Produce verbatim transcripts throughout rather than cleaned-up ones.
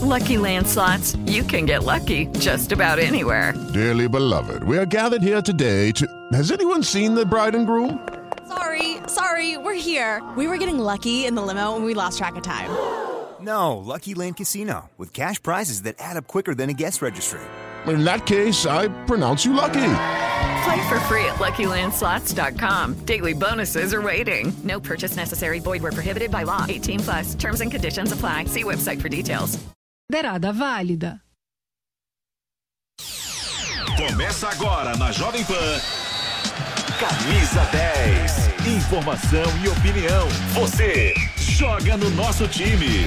Lucky Land Slots, you can get lucky just about anywhere. Dearly beloved, we are gathered here today to... Has anyone seen the bride and groom? Sorry, sorry, we're here. We were getting lucky in the limo and we lost track of time. No, Lucky Land Casino, with cash prizes that add up quicker than a guest registry. In that case, I pronounce you lucky. Play for free at Lucky Land Slots dot com. Daily bonuses are waiting. No purchase necessary. Void where prohibited by law. eighteen plus. Terms and conditions apply. See website for details. Considerada válida. Começa agora na Jovem Pan. Camisa dez. Informação e opinião. Você joga no nosso time.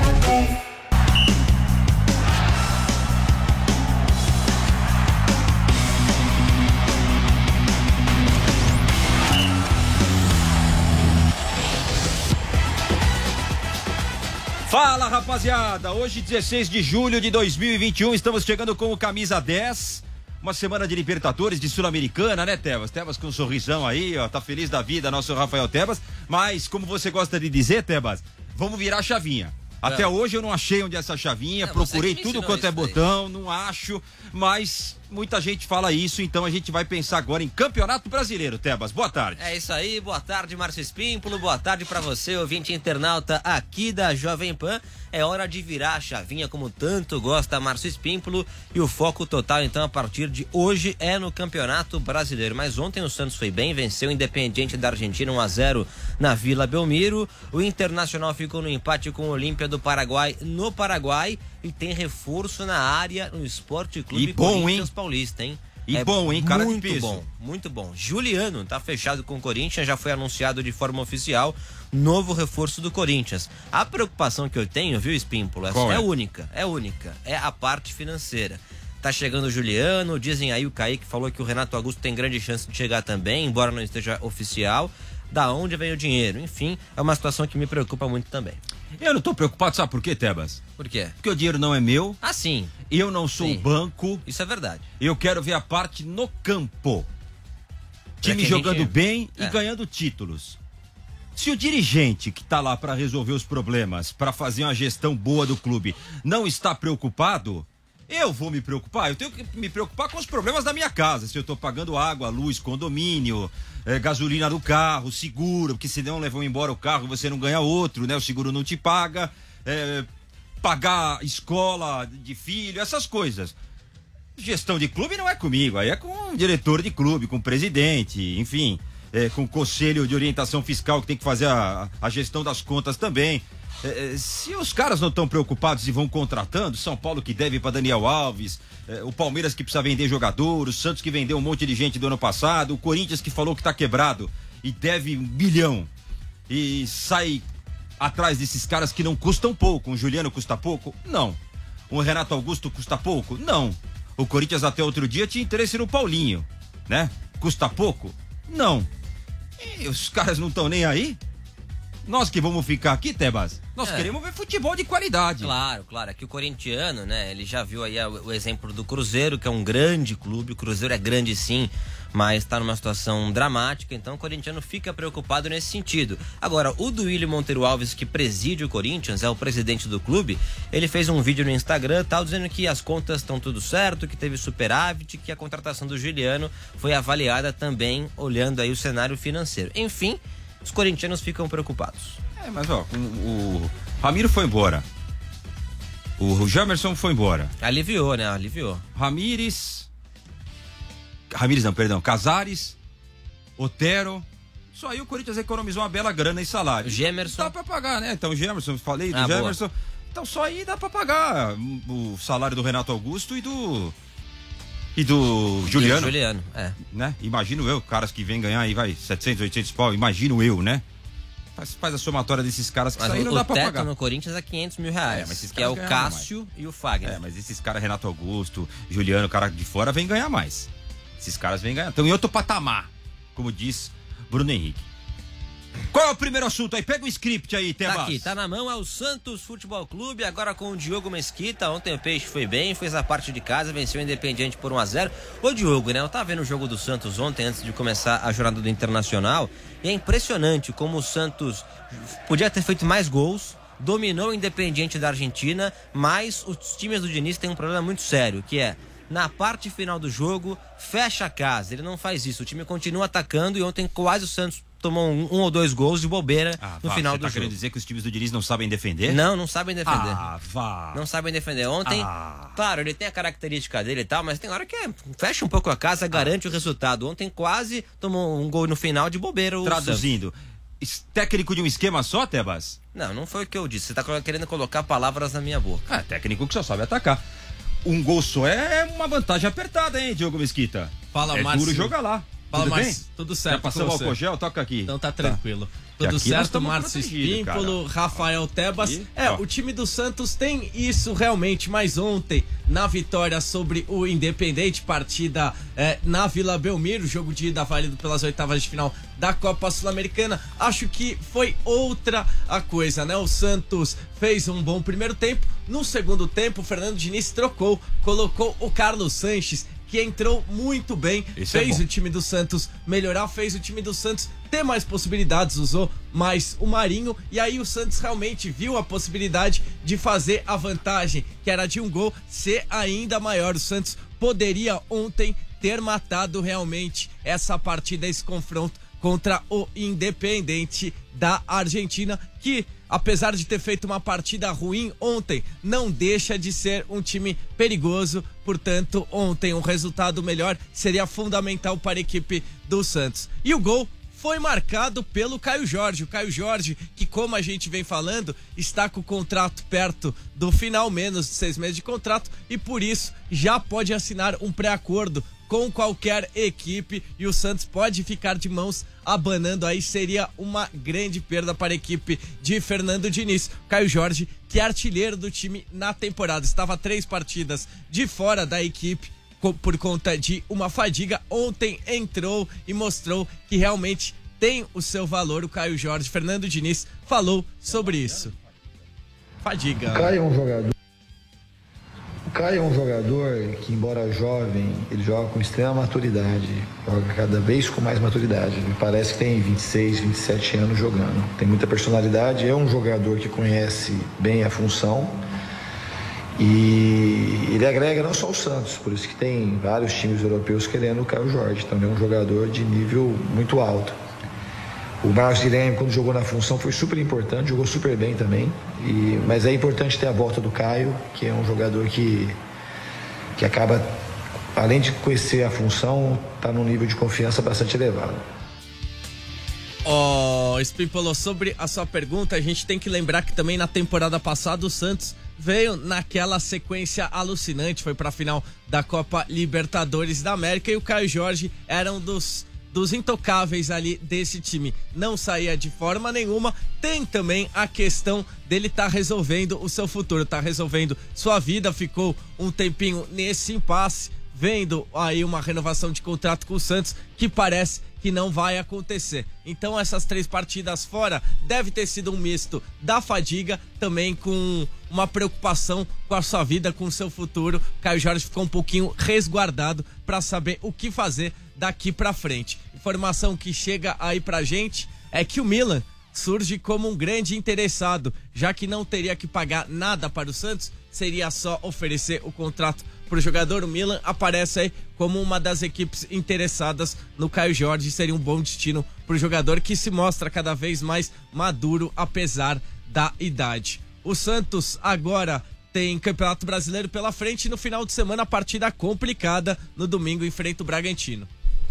Fala, rapaziada, hoje dezesseis de julho de dois mil e vinte e um, estamos chegando com o Camisa dez, uma semana de Libertadores, de Sul-Americana, né, Tebas? Tebas com um sorrisão aí, ó, tá feliz da vida, nosso Rafael Tebas, mas como você gosta de dizer, Tebas, vamos virar a chavinha. Até é. Hoje eu não achei onde é essa chavinha, é, procurei tudo quanto é botão, não acho, mas muita gente fala isso, então a gente vai pensar agora em Campeonato Brasileiro. Tebas, boa tarde. É isso aí, boa tarde, Márcio Espímpolo, boa tarde pra você, ouvinte internauta aqui da Jovem Pan. É hora de virar a chavinha, como tanto gosta Márcio Espímpolo, e o foco total, então, a partir de hoje é no Campeonato Brasileiro. Mas ontem o Santos foi bem, venceu o Independiente da Argentina um a zero na Vila Belmiro. O Internacional ficou no empate com o Olímpia do Paraguai no Paraguai e tem reforço na área no Esporte Clube e bom, Corinthians hein? Paulista, hein? E é bom, hein? Cara muito de peso. bom, muito bom. Juliano tá fechado com o Corinthians, já foi anunciado de forma oficial, novo reforço do Corinthians. A preocupação que eu tenho, viu, Espímpolo, é, é única, é única, é a parte financeira. Tá chegando o Juliano, dizem aí, o Kaique falou que o Renato Augusto tem grande chance de chegar também, embora não esteja oficial. Da onde vem o dinheiro? Enfim, é uma situação que me preocupa muito também. Eu não tô preocupado, sabe por quê, Tebas? Por quê? Porque o dinheiro não é meu. Ah, sim. Eu não sou sim. o banco. Isso é verdade. Eu quero ver a parte no campo. Time é jogando gente... bem é. e ganhando títulos. Se o dirigente que tá lá para resolver os problemas, para fazer uma gestão boa do clube, não está preocupado, eu vou me preocupar. Eu tenho que me preocupar com os problemas da minha casa. Se eu tô pagando água, luz, condomínio, é, gasolina do carro, seguro, porque senão levam embora o carro e você não ganha outro, né? O seguro não te paga, é, pagar escola de filho, essas coisas. Gestão de clube não é comigo, aí é com o diretor de clube, com o presidente, enfim, é, com o conselho de orientação fiscal que tem que fazer a, a gestão das contas também. É, se os caras não estão preocupados e vão contratando, São Paulo que deve para Daniel Alves, é, o Palmeiras que precisa vender jogador, o Santos que vendeu um monte de gente do ano passado, o Corinthians que falou que tá quebrado e deve um bilhão e sai atrás desses caras que não custam pouco. Um Juliano custa pouco? Não. Um Renato Augusto custa pouco? Não. O Corinthians até outro dia tinha interesse no Paulinho, né? Custa pouco? Não. E os caras não estão nem aí? Nós que vamos ficar aqui, Tebas, nós é. queremos ver futebol de qualidade. Claro, claro. Aqui o corintiano, né, ele já viu aí o exemplo do Cruzeiro, que é um grande clube. O Cruzeiro é grande sim, mas está numa situação dramática, então o corintiano fica preocupado nesse sentido. Agora, o Duílio Monteiro Alves, que preside o Corinthians, é o presidente do clube, ele fez um vídeo no Instagram, tal, dizendo que as contas estão tudo certo, que teve superávit, que a contratação do Juliano foi avaliada também, olhando aí o cenário financeiro. Enfim, os corintianos ficam preocupados. É, mas ó, o, o Ramiro foi embora. O Jamerson foi embora. Aliviou, né? Aliviou. Ramires. Ramires não, perdão. Casares. Otero. Só aí o Corinthians economizou uma bela grana em salário. Gemerson. Dá pra pagar, né? Então o Gemerson, falei do ah, Gemerson. Boa. Então só aí dá pra pagar o salário do Renato Augusto e do... E do Juliano. E do Juliano, é. Né? Imagino eu, caras que vêm ganhar aí, vai, setecentos, oitocentos pau, imagino eu, né? Faz, faz a somatória desses caras que mas saíram, o, dá o pra teto pagar. No Corinthians é quinhentos mil reais, é, mas esses que é o Cássio mais. E o Fagner. É, mas esses caras, Renato Augusto, Juliano, cara de fora, vêm ganhar mais. Esses caras vêm ganhar. Então em outro patamar, como diz Bruno Henrique. Qual é o primeiro assunto aí? Pega o script aí, Tebas. Tá aqui, tá na mão, é o Santos Futebol Clube, agora com o Diogo Mesquita. Ontem o Peixe foi bem, fez a parte de casa, venceu o Independiente por um a zero. Ô Diogo, né, eu tava vendo o jogo do Santos ontem, antes de começar a jornada do Internacional, e é impressionante como o Santos podia ter feito mais gols, dominou o Independiente da Argentina, mas os times do Diniz têm um problema muito sério, que é, na parte final do jogo, fecha a casa. Ele não faz isso, o time continua atacando e ontem quase o Santos tomou um, um ou dois gols de bobeira ah, no vá, final você do tá jogo. Querendo dizer que os times do Diniz não sabem defender? Não, não sabem defender. Ah, vá. Não sabem defender. Ontem, ah. claro, ele tem a característica dele e tal, mas tem hora que é, fecha um pouco a casa, garante ah. o resultado. Ontem quase tomou um gol no final de bobeira. O Traduzindo, Santos. Técnico de um esquema só, Tebas? Não, não foi o que eu disse. Você tá querendo colocar palavras na minha boca. Ah, técnico que só sabe atacar. Um gol só é uma vantagem apertada, hein, Diogo Mesquita? Fala, é Márcio. duro jogar lá. Fala, tudo Márcio. bem? Tudo certo. Já passou o álcool gel? Toca aqui. Então tá tranquilo. Tá. Tudo aqui certo, Márcio Espímpolo, Rafael Tebas. Aqui, é, ó. O time do Santos tem isso realmente, mas ontem, na vitória sobre o Independente, partida é, na Vila Belmiro, jogo de ida válido pelas oitavas de final da Copa Sul-Americana, acho que foi outra a coisa, né? O Santos fez um bom primeiro tempo, no segundo tempo o Fernando Diniz trocou, colocou o Carlos Sanches, que entrou muito bem, Esse fez é o time do Santos melhorar, fez o time do Santos ter mais possibilidades, usou mais o Marinho, e aí o Santos realmente viu a possibilidade de fazer a vantagem, que era de um gol, ser ainda maior. O Santos poderia ontem ter matado realmente essa partida, esse confronto contra o Independente da Argentina, que apesar de ter feito uma partida ruim ontem, não deixa de ser um time perigoso. Portanto, ontem um resultado melhor seria fundamental para a equipe do Santos. E o gol foi marcado pelo Caio Jorge. O Caio Jorge, que como a gente vem falando, está com o contrato perto do final, menos de seis meses de contrato, e por isso já pode assinar um pré-acordo com qualquer equipe, e o Santos pode ficar de mãos abanando aí, seria uma grande perda para a equipe de Fernando Diniz. Caio Jorge, que é artilheiro do time na temporada, estava três partidas de fora da equipe por conta de uma fadiga, ontem entrou e mostrou que realmente tem o seu valor. O Caio Jorge, Fernando Diniz falou sobre isso. Fadiga. Caio é um jogador Caio é um jogador que, embora jovem, ele joga com extrema maturidade, joga cada vez com mais maturidade. Me parece que tem vinte e seis, vinte e sete anos jogando. Tem muita personalidade, é um jogador que conhece bem a função e ele agrega não só o Santos, por isso que tem vários times europeus querendo o Caio Jorge. Também é um jogador de nível muito alto. O Marcos Guilherme, quando jogou na função, foi super importante, jogou super bem também. E, mas é importante ter a volta do Caio, que é um jogador que, que acaba, além de conhecer a função, está num nível de confiança bastante elevado. Ó, oh, Espímpolo, sobre a sua pergunta, a gente tem que lembrar que também na temporada passada o Santos veio naquela sequência alucinante, foi para a final da Copa Libertadores da América, e o Caio Jorge era um dos... dos intocáveis ali desse time, não saía de forma nenhuma. Tem também a questão dele estar tá resolvendo o seu futuro, tá resolvendo sua vida, ficou um tempinho nesse impasse, vendo aí uma renovação de contrato com o Santos, que parece que não vai acontecer. Então essas três partidas fora deve ter sido um misto da fadiga, também com uma preocupação com a sua vida, com o seu futuro. Caio Jorge ficou um pouquinho resguardado para saber o que fazer daqui pra frente. Informação que chega aí pra gente é que o Milan surge como um grande interessado, já que não teria que pagar nada para o Santos, seria só oferecer o contrato pro jogador. O Milan aparece aí como uma das equipes interessadas no Caio Jorge, seria um bom destino pro jogador, que se mostra cada vez mais maduro apesar da idade. O Santos agora tem Campeonato Brasileiro pela frente, e no final de semana partida complicada, no domingo enfrenta o Bragantino.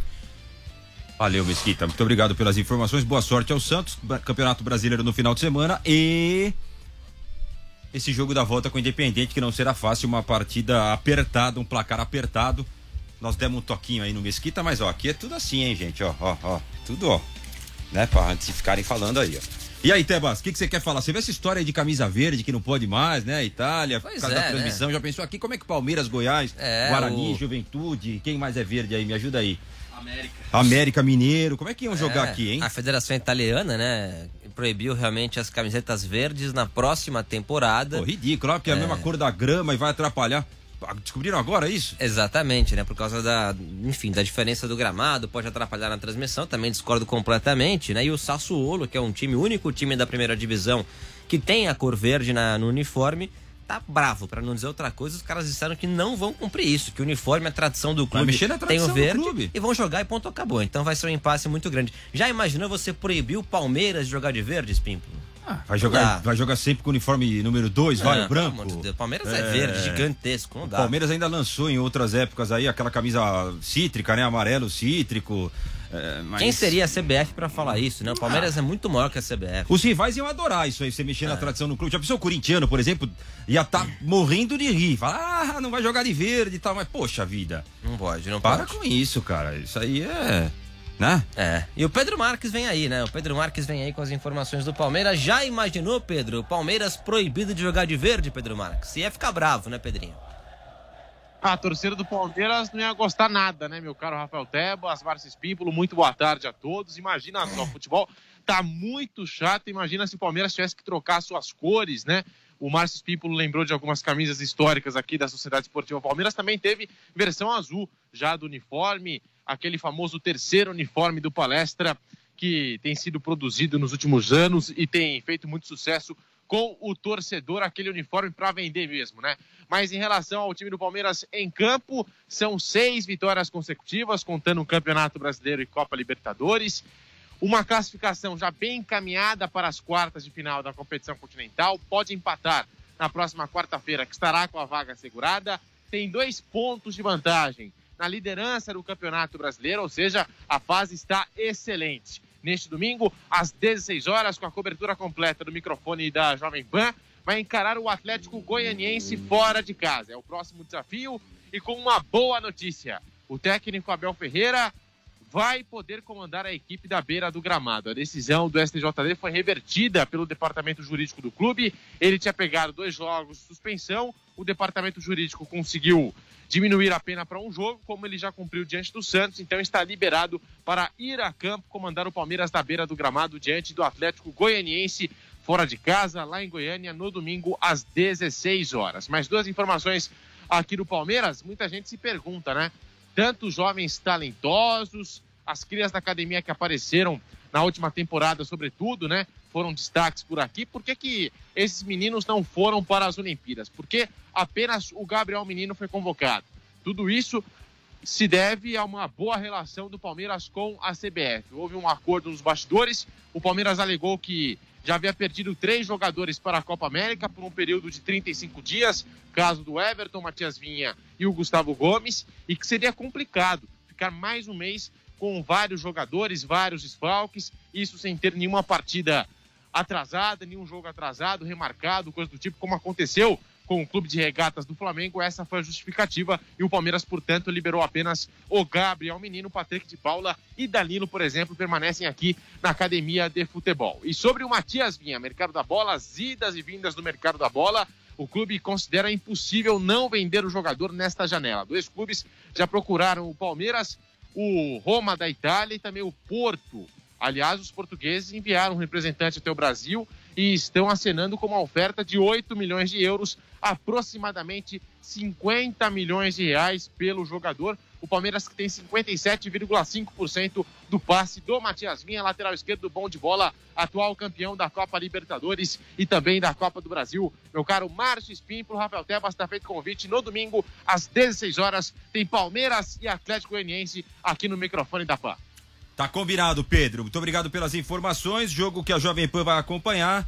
Valeu, Mesquita, muito obrigado pelas informações, boa sorte ao Santos, Campeonato Brasileiro no final de semana, e esse jogo da volta com o Independente, que não será fácil, uma partida apertada, um placar apertado. Nós demos um toquinho aí no Mesquita, mas ó, aqui é tudo assim, hein, gente, ó, ó, ó, tudo ó, né, pra antes de ficarem falando aí, ó. E aí, Tebas, o que, que você quer falar? Você vê essa história aí de camisa verde, que não pode mais, né? Itália, por causa é, da transmissão, né? Já pensou aqui como é que Palmeiras, Goiás, é, Guarani, o... Juventude, quem mais é verde aí? Me ajuda aí. América. América, Mineiro, como é que iam jogar é, aqui, hein? A Federação Italiana, né, proibiu realmente as camisetas verdes na próxima temporada. Pô, ridículo, porque é a mesma cor da grama e vai atrapalhar. Descobriram agora isso? Exatamente, né? Por causa da, enfim, da diferença do gramado, pode atrapalhar na transmissão, também discordo completamente, né? E o Sassuolo, que é um time, o único time da primeira divisão que tem a cor verde na, no uniforme, tá bravo, pra não dizer outra coisa. Os caras disseram que não vão cumprir isso, que o uniforme é a tradição do clube, mexer na tradição tem o verde do clube. E vão jogar e ponto, acabou. Então vai ser um impasse muito grande. Já imaginou você proibir o Palmeiras de jogar de verde, Espímpolo? Ah, vai, jogar, vai jogar sempre com o uniforme número dois, vai, o branco. O Palmeiras é, é verde, gigantesco, não dá. O Palmeiras ainda lançou em outras épocas aí aquela camisa cítrica, né? Amarelo cítrico. É, mas... Quem seria a C B F pra falar isso, né? O Palmeiras ah. é muito maior que a C B F. Os rivais iam adorar isso aí, você mexer é. na tradição do clube. Já pensou o corintiano, por exemplo, ia estar tá morrendo de rir. Falar, ah, não vai jogar de verde e tal, mas poxa vida. Não pode, não Para pode. com isso, cara. Isso aí é... né? É. E o Pedro Marques vem aí, né? O Pedro Marques vem aí com as informações do Palmeiras. Já imaginou, Pedro, o Palmeiras proibido de jogar de verde, Pedro Marques? Ia ficar bravo, né, Pedrinho? A torcida do Palmeiras não ia gostar nada, né, meu caro Rafael Tebas, Márcio Espímpolo, muito boa tarde a todos. Imagina só, o futebol tá muito chato, imagina se o Palmeiras tivesse que trocar suas cores, né? O Márcio Espímpolo lembrou de algumas camisas históricas aqui da Sociedade Esportiva Palmeiras, também teve versão azul já do uniforme, aquele famoso terceiro uniforme do Palestra, que tem sido produzido nos últimos anos e tem feito muito sucesso com o torcedor, aquele uniforme para vender mesmo, né? Mas em relação ao time do Palmeiras em campo, são seis vitórias consecutivas, contando o Campeonato Brasileiro e Copa Libertadores. Uma classificação já bem encaminhada para as quartas de final da competição continental. Pode empatar na próxima quarta-feira, que estará com a vaga assegurada. Tem dois pontos de vantagem na liderança do Campeonato Brasileiro, ou seja, a fase está excelente. Neste domingo, às dezesseis horas, com a cobertura completa do microfone da Jovem Pan, vai encarar o Atlético Goianiense fora de casa. É o próximo desafio e com uma boa notícia. O técnico Abel Ferreira vai poder comandar a equipe da beira do gramado. A decisão do S T J D foi revertida pelo departamento jurídico do clube. Ele tinha pegado dois jogos de suspensão. O departamento jurídico conseguiu diminuir a pena para um jogo, como ele já cumpriu diante do Santos, então está liberado para ir a campo comandar o Palmeiras da beira do gramado diante do Atlético Goianiense, fora de casa, lá em Goiânia, no domingo, às dezesseis horas. Mais duas informações aqui do Palmeiras, muita gente se pergunta, né? Tantos jovens talentosos, as crias da academia que apareceram na última temporada, sobretudo, né? Foram destaques por aqui. Por que que esses meninos não foram para as Olimpíadas? Porque apenas o Gabriel Menino foi convocado. Tudo isso se deve a uma boa relação do Palmeiras com a C B F. Houve um acordo nos bastidores. O Palmeiras alegou que já havia perdido três jogadores para a Copa América por um período de trinta e cinco dias, caso do Everton, Matias Vinha e o Gustavo Gomes, e que seria complicado ficar mais um mês com vários jogadores, vários desfalques, isso sem ter nenhuma partida atrasada, nenhum jogo atrasado, remarcado, coisa do tipo, como aconteceu com o Clube de Regatas do Flamengo. Essa foi a justificativa e o Palmeiras, portanto, liberou apenas o Gabriel Menino, Patrick de Paula e Danilo, por exemplo, permanecem aqui na Academia de Futebol. E sobre o Matias Vinha, mercado da bola, as idas e vindas do mercado da bola, o clube considera impossível não vender o jogador nesta janela. Dois clubes já procuraram o Palmeiras, o Roma da Itália e também o Porto. Aliás, os portugueses enviaram um representante até o Brasil e estão acenando com uma oferta de oito milhões de euros, aproximadamente cinquenta milhões de reais pelo jogador. O Palmeiras que tem cinquenta e sete vírgula cinco por cento do passe do Matias Vinha, lateral esquerdo bom de bola, atual campeão da Copa Libertadores e também da Copa do Brasil. Meu caro Márcio Espímpolo, Rafael Tebas, está feito convite. No domingo, às dezesseis horas, tem Palmeiras e Atlético Goianiense aqui no microfone da P A. Tá combinado, Pedro. Muito obrigado pelas informações. Jogo que a Jovem Pan vai acompanhar.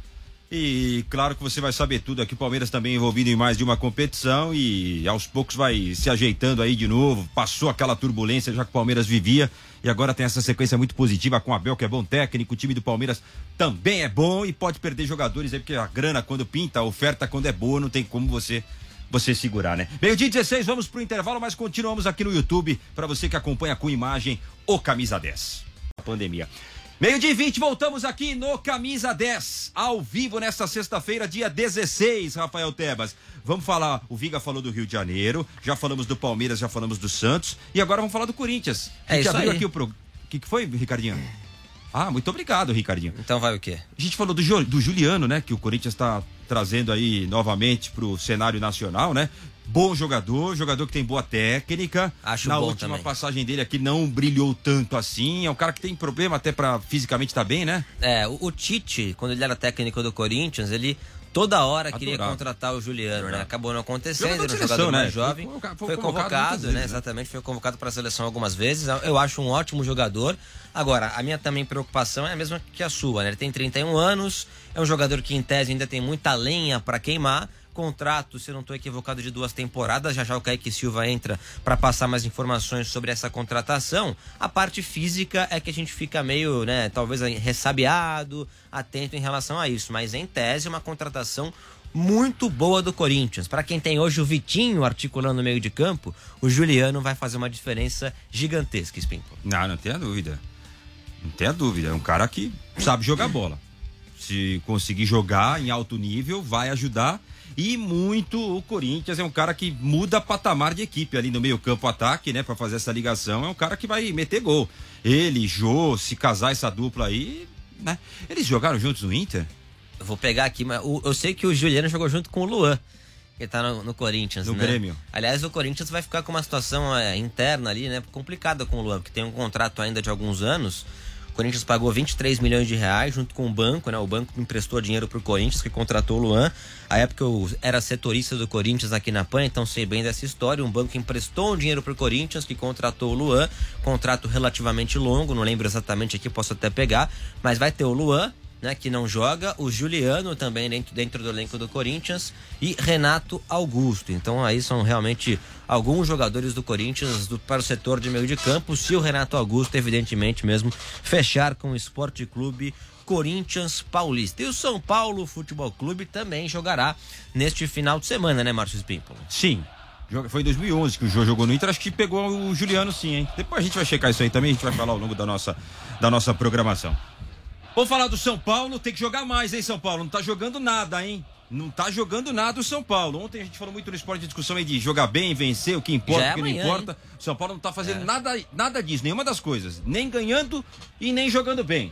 E claro que você vai saber tudo aqui. O Palmeiras também envolvido em mais de uma competição e aos poucos vai se ajeitando aí de novo. Passou aquela turbulência já que o Palmeiras vivia e agora tem essa sequência muito positiva com o Abel, que é bom técnico. O time do Palmeiras também é bom e pode perder jogadores aí, porque a grana quando pinta, a oferta quando é boa, não tem como você você segurar, né? Meio-dia dezesseis, vamos pro intervalo, mas continuamos aqui no YouTube para você que acompanha com imagem o Camisa dez. A pandemia. Meio-dia e vinte, voltamos aqui no Camisa dez, ao vivo nesta sexta-feira, dia dezesseis, Rafael Tebas. Vamos falar, o Viga falou do Rio de Janeiro, já falamos do Palmeiras, já falamos do Santos, e agora vamos falar do Corinthians. É isso aí. Aqui o pro... que, que foi, Ricardinho? Ah, muito obrigado, Ricardinho. Então vai o quê? A gente falou do, do Juliano, né? Que o Corinthians está trazendo aí novamente pro cenário nacional, né? Bom jogador, jogador que tem boa técnica. Acho Na bom última também. passagem dele aqui não brilhou tanto assim. É um cara que tem problema até pra fisicamente estar bem, né? É, o, o Tite, quando ele era técnico do Corinthians, ele toda hora queria Adorava. contratar o Juliano, né? Acabou não acontecendo, Jogador era um de jogador seleção, mais né? jovem. Foi, foi, Foi, foi convocado convocado, muitas né? vezes, né? Exatamente, foi convocado para a seleção algumas vezes. Eu acho um ótimo jogador. Agora, a minha também preocupação é a mesma que a sua, né? Ele tem trinta e um anos, é um jogador que em tese ainda tem muita lenha para queimar. Contrato, se eu não estou equivocado, de duas temporadas. Já já o Kaique Silva entra para passar mais informações sobre essa contratação. A parte física é que a gente fica meio, né, talvez ressabiado, atento em relação a isso. Mas em tese, uma contratação muito boa do Corinthians. Para quem tem hoje o Vitinho articulando no meio de campo, o Juliano vai fazer uma diferença gigantesca, Espínculo. Não, não tenha dúvida. Não tenha dúvida. É um cara que sabe jogar bola. Se conseguir jogar em alto nível, vai ajudar. E muito o Corinthians é um cara que muda patamar de equipe ali no meio campo ataque, né? Pra fazer essa ligação, é um cara que vai meter gol. Ele, Jô, se casar essa dupla aí, né? Eles jogaram juntos no Inter? Eu vou pegar aqui, mas o, eu sei que o Juliano jogou junto com o Luan, que tá no, no Corinthians, No né? Grêmio. Aliás, o Corinthians vai ficar com uma situação é, interna ali, né? Complicada com o Luan, porque tem um contrato ainda de alguns anos. O Corinthians pagou vinte e três milhões de reais junto com o banco, né? O banco emprestou dinheiro pro Corinthians, que contratou o Luan. A época eu era setorista do Corinthians aqui na P A N, então sei bem dessa história. Um banco emprestou um dinheiro pro Corinthians, que contratou o Luan. Contrato relativamente longo, não lembro exatamente aqui, posso até pegar. Mas vai ter o Luan, né, que não joga, o Juliano também dentro, dentro do elenco do Corinthians e Renato Augusto. Então aí são realmente alguns jogadores do Corinthians do, para o setor de meio de campo, se o Renato Augusto evidentemente mesmo fechar com o Esporte Clube Corinthians Paulista. E o São Paulo Futebol Clube também jogará neste final de semana, né, Márcio Espímpolo? Sim. Foi em dois mil e onze que o Jô jogou no Inter, acho que pegou o Juliano sim, hein? Depois a gente vai checar isso aí também, a gente vai falar ao longo da nossa, da nossa programação. Vamos falar do São Paulo, tem que jogar mais, hein, São Paulo? Não tá jogando nada, hein? Não tá jogando nada o São Paulo. Ontem a gente falou muito no esporte de discussão aí de jogar bem, vencer, o que importa, Já é o que amanhã, não importa. O São Paulo não tá fazendo é. nada, nada disso, nenhuma das coisas. Nem ganhando e nem jogando bem.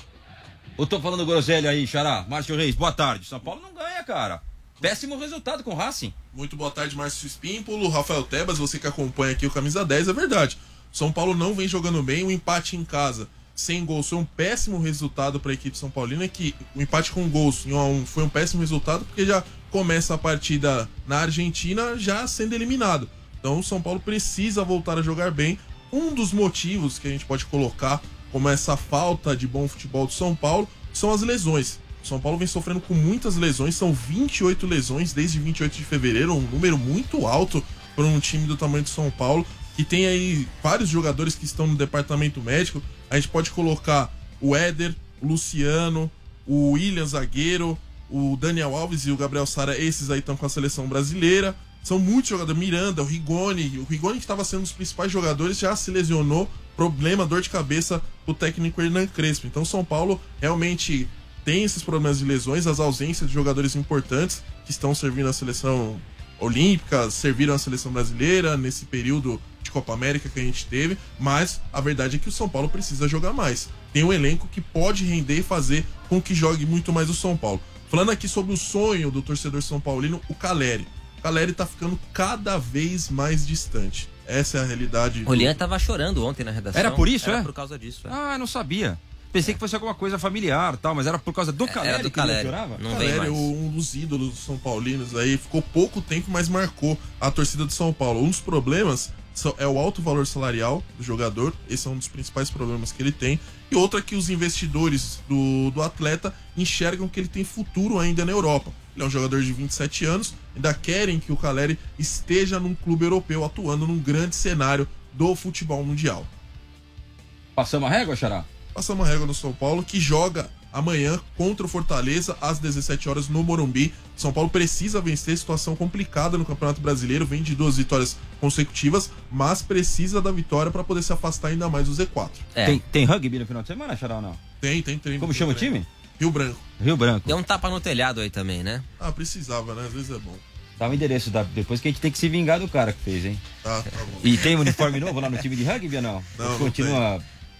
Eu tô falando groselha aí, Xará. Márcio Reis, boa tarde. São Paulo não ganha, cara. Péssimo resultado com o Racing. Muito boa tarde, Márcio Espímpolo, Rafael Tebas, você que acompanha aqui o Camisa dez, é verdade. São Paulo não vem jogando bem, o empate em casa sem gols foi um péssimo resultado para a equipe São Paulina, que o empate com gols foi um péssimo resultado porque já começa a partida na Argentina já sendo eliminado. Então o São Paulo precisa voltar a jogar bem. Um dos motivos que a gente pode colocar como essa falta de bom futebol do São Paulo são as lesões. O São Paulo vem sofrendo com muitas lesões, são vinte e oito lesões desde vinte e oito de fevereiro, um número muito alto para um time do tamanho do São Paulo, que tem aí vários jogadores que estão no departamento médico. A gente pode colocar o Éder, o Luciano, o William zagueiro, o Daniel Alves e o Gabriel Sara, esses aí estão com a seleção brasileira. São muitos jogadores, Miranda, o Rigoni, o Rigoni que estava sendo um dos principais jogadores já se lesionou, problema, dor de cabeça pro técnico Hernan Crespo. Então São Paulo realmente tem esses problemas de lesões, as ausências de jogadores importantes que estão servindo a seleção olímpica, serviram a seleção brasileira nesse período de Copa América que a gente teve, mas a verdade é que o São Paulo precisa jogar mais. Tem um elenco que pode render e fazer com que jogue muito mais o São Paulo. Falando aqui sobre o sonho do torcedor são paulino, o Caleri. O Caleri tá ficando cada vez mais distante. Essa é a realidade. O Lian tava chorando ontem na redação. Era por isso, era é? por causa disso. É. Ah, não sabia. Pensei é. que fosse alguma coisa familiar tal, mas era por causa do Caleri. Era do que ele Caleri. chorava? Não Caleri, vem mais. um dos ídolos dos São Paulinos aí, ficou pouco tempo, mas marcou a torcida do São Paulo. Um dos problemas é o alto valor salarial do jogador, esse é um dos principais problemas que ele tem. E outra que os investidores do, do atleta enxergam que ele tem futuro ainda na Europa. Ele é um jogador de vinte e sete anos, ainda querem que o Caleri esteja num clube europeu, atuando num grande cenário do futebol mundial. Passamos a régua, Xará? Passamos a régua no São Paulo, que joga amanhã contra o Fortaleza às dezessete horas no Morumbi. São Paulo precisa vencer, situação complicada no Campeonato Brasileiro, vem de duas vitórias consecutivas, mas precisa da vitória para poder se afastar ainda mais do Z quatro. É. Tem, tem rugby no final de semana, Xará, ou não? Tem, tem, tem. Como chama o time? Rio Branco. Rio Branco. Deu um tapa no telhado aí também, né? Ah, precisava, né? Às vezes é bom. Dá o endereço, dá, depois que a gente tem que se vingar do cara que fez, hein? Tá, tá bom. E tem uniforme novo lá no time de rugby ou não? Não, não continua... tem.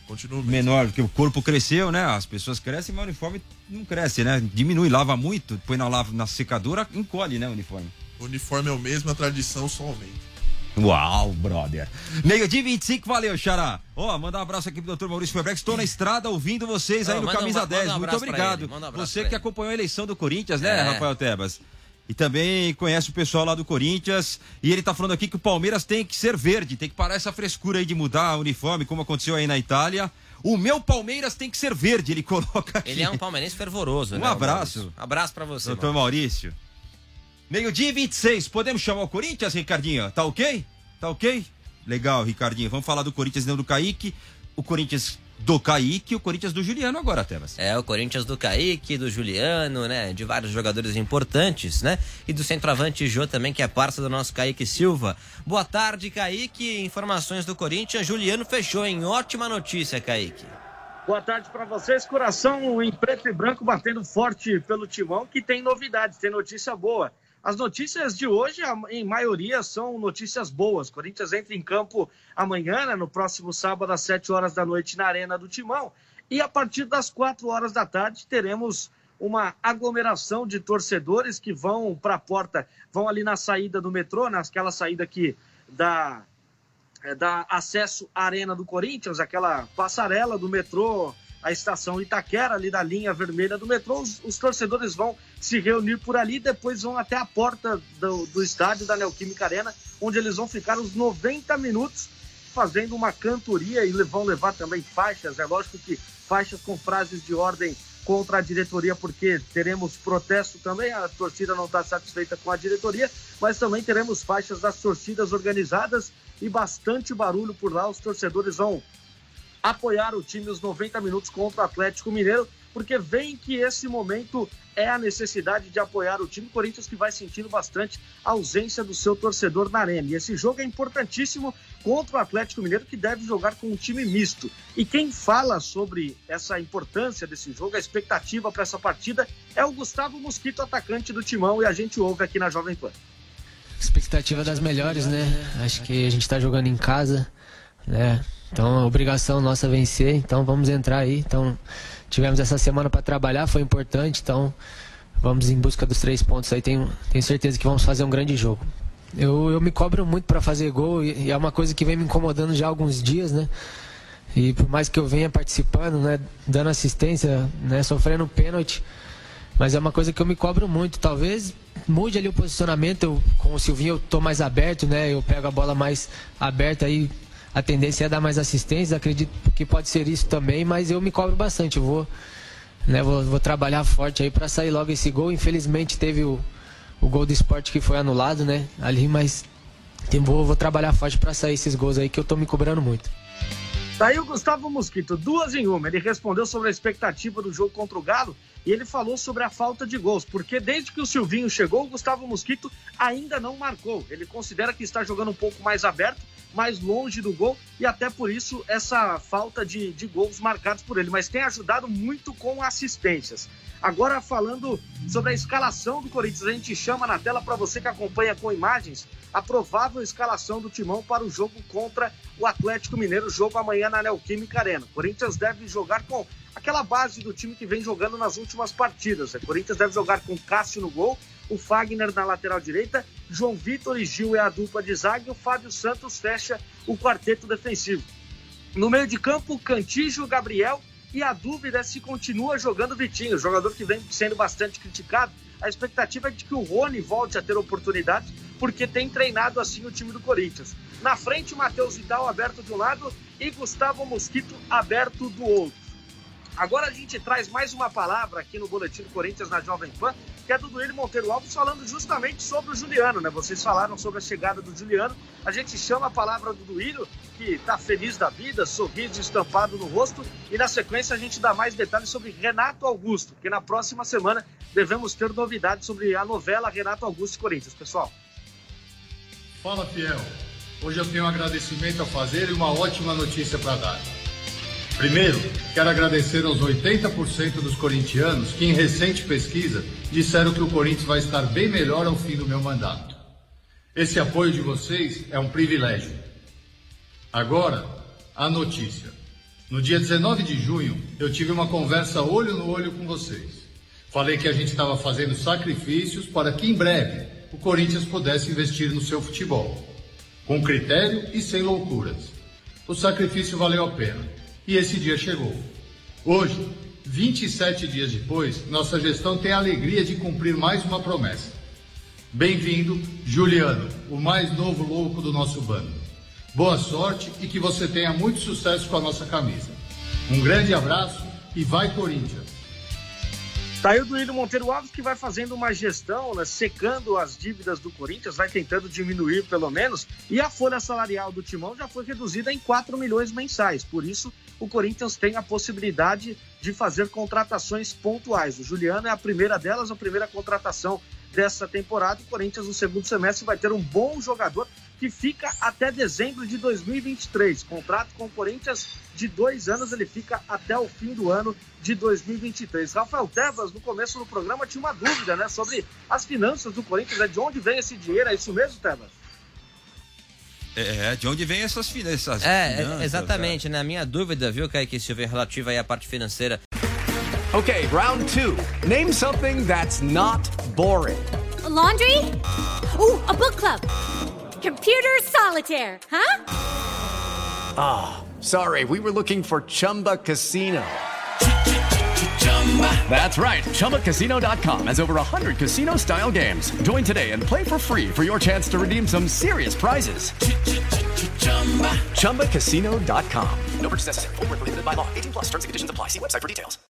Continua menor, porque o corpo cresceu, né? As pessoas crescem, mas o uniforme não cresce, né? Diminui, lava muito, põe na, lava, na secadora, encolhe, né, o uniforme. O uniforme é o mesmo, a tradição só aumenta. Uau, brother. Meio-dia vinte e cinco, valeu, Xará. Ó, oh, mandar um abraço aqui pro doutor Maurício Febrex. Estou na estrada ouvindo vocês aí oh, no Camisa um, dez. Um Muito obrigado. Um Você que acompanhou a eleição do Corinthians, né, é. Rafael Tebas? E também conhece o pessoal lá do Corinthians. E ele tá falando aqui que o Palmeiras tem que ser verde, tem que parar essa frescura aí de mudar o uniforme, como aconteceu aí na Itália. O meu Palmeiras tem que ser verde, ele coloca aqui. Ele é um palmeirense fervoroso, um né? Um abraço. Abraço pra você, doutor Maurício. Maurício. Meio-dia e vinte e seis, podemos chamar o Corinthians, Ricardinho? Tá ok? Tá ok? Legal, Ricardinho. Vamos falar do Corinthians e não do Kaique. O Corinthians do Kaique e o Corinthians do Juliano agora, Tebas. É, o Corinthians do Kaique, do Juliano, né? De vários jogadores importantes, né? E do centroavante Jô também, que é parça do nosso Kaique Silva. Boa tarde, Kaique. Informações do Corinthians. Juliano fechou, em ótima notícia, Kaique. Boa tarde para vocês. Coração em preto e branco batendo forte pelo timão, que tem novidades, tem notícia boa. As notícias de hoje, em maioria, são notícias boas. Corinthians entra em campo amanhã, né, no próximo sábado, às sete horas da noite, na Arena do Timão. E a partir das quatro horas da tarde, teremos uma aglomeração de torcedores que vão para a porta, vão ali na saída do metrô, naquela saída que dá, é, dá acesso à Arena do Corinthians, aquela passarela do metrô, a estação Itaquera, ali da linha vermelha do metrô. Os, os torcedores vão se reunir por ali, depois vão até a porta do, do estádio da Neoquímica Arena, onde eles vão ficar os noventa minutos fazendo uma cantoria e vão levar também faixas, é lógico que faixas com frases de ordem contra a diretoria, porque teremos protesto também, a torcida não está satisfeita com a diretoria, mas também teremos faixas das torcidas organizadas e bastante barulho por lá. Os torcedores vão apoiar o time os noventa minutos contra o Atlético Mineiro, porque veem que esse momento é a necessidade de apoiar o time. Corinthians que vai sentindo bastante a ausência do seu torcedor na arena. E esse jogo é importantíssimo contra o Atlético Mineiro, que deve jogar com um time misto. E quem fala sobre essa importância desse jogo, a expectativa para essa partida, é o Gustavo Mosquito, atacante do Timão, e a gente ouve aqui na Jovem Pan. Expectativa das melhores, né? Acho que a gente está jogando em casa, né? Então a obrigação nossa é vencer, então vamos entrar aí. Então tivemos essa semana para trabalhar, foi importante, então vamos em busca dos três pontos aí, tenho, tenho certeza que vamos fazer um grande jogo. Eu, eu me cobro muito para fazer gol e, e é uma coisa que vem me incomodando já há alguns dias, né? E por mais que eu venha participando, né, dando assistência, né, sofrendo pênalti, mas é uma coisa que eu me cobro muito. Talvez mude ali o posicionamento, eu, com o Silvinho eu tô mais aberto, né? Eu pego a bola mais aberta aí. A tendência é dar mais assistência, acredito que pode ser isso também, mas eu me cobro bastante, eu vou, né, vou, vou trabalhar forte aí para sair logo esse gol. Infelizmente teve o, o gol do Sport que foi anulado, né, ali, mas vou, vou trabalhar forte para sair esses gols aí que eu tô me cobrando muito. Tá aí o Gustavo Mosquito, duas em uma. Ele respondeu sobre a expectativa do jogo contra o Galo e ele falou sobre a falta de gols, porque desde que o Silvinho chegou, o Gustavo Mosquito ainda não marcou. Ele considera que está jogando um pouco mais aberto, mais longe do gol, e até por isso essa falta de, de gols marcados por ele, mas tem ajudado muito com assistências. Agora falando sobre a escalação do Corinthians, a gente chama na tela para você que acompanha com imagens a provável escalação do Timão para o jogo contra o Atlético Mineiro, jogo amanhã na Neoquímica Arena. O Corinthians deve jogar com aquela base do time que vem jogando nas últimas partidas. O Corinthians deve jogar com Cássio no gol, o Fagner na lateral direita, João Vitor e Gil é a dupla de zaga e o Fábio Santos fecha o quarteto defensivo. No meio de campo, Cantígio, Gabriel, e a dúvida é se continua jogando Vitinho, jogador que vem sendo bastante criticado. A expectativa é de que o Rony volte a ter oportunidade, porque tem treinado assim o time do Corinthians. Na frente, Matheus Vidal aberto de um lado e Gustavo Mosquito aberto do outro. Agora a gente traz mais uma palavra aqui no Boletim do Corinthians na Jovem Pan, que é do Duílio Monteiro Alves, falando justamente sobre o Juliano, né? Vocês falaram sobre a chegada do Juliano, a gente chama a palavra do Duílio, que tá feliz da vida, sorriso estampado no rosto, e na sequência a gente dá mais detalhes sobre Renato Augusto, que na próxima semana devemos ter novidades sobre a novela Renato Augusto e Corinthians, pessoal. Fala, Fiel. Hoje eu tenho um agradecimento a fazer e uma ótima notícia para dar. Primeiro, quero agradecer aos oitenta por cento dos corintianos que, em recente pesquisa, disseram que o Corinthians vai estar bem melhor ao fim do meu mandato. Esse apoio de vocês é um privilégio. Agora, a notícia. No dia dezenove de junho, eu tive uma conversa olho no olho com vocês. Falei que a gente estava fazendo sacrifícios para que em breve o Corinthians pudesse investir no seu futebol, com critério e sem loucuras. O sacrifício valeu a pena e esse dia chegou. Hoje, vinte e sete dias depois, nossa gestão tem a alegria de cumprir mais uma promessa. Bem-vindo, Juliano, o mais novo louco do nosso bando. Boa sorte e que você tenha muito sucesso com a nossa camisa. Um grande abraço e vai Corinthians! Tá aí o Duílio Monteiro Alves, que vai fazendo uma gestão, né, secando as dívidas do Corinthians, vai tentando diminuir pelo menos, e a folha salarial do Timão já foi reduzida em quatro milhões mensais. Por isso, o Corinthians tem a possibilidade de fazer contratações pontuais. O Juliano é a primeira delas, a primeira contratação dessa temporada. O Corinthians, no segundo semestre, vai ter um bom jogador que fica até dezembro de dois mil e vinte e três. Contrato com o Corinthians de dois anos, ele fica até o fim do ano de dois mil e vinte e três. Rafael Tebas, no começo do programa, tinha uma dúvida, né, sobre as finanças do Corinthians, né, de onde vem esse dinheiro, é isso mesmo, Tebas? É, de onde vem essas, fin- essas é, finanças? É, exatamente, né? A minha dúvida, viu, Kaique Silva, relativa aí à parte financeira. Okay, round two. Name something that's not boring. A laundry? Ooh, a book club. Computer solitaire, huh? Ah, oh, sorry, we were looking for Chumba Casino. That's right, Chumba Casino dot com has over one hundred casino-style games. Join today and play for free for your chance to redeem some serious prizes. Chumba Casino dot com. No purchase necessary. Void where prohibited by law. eighteen plus terms and conditions apply. See website for details.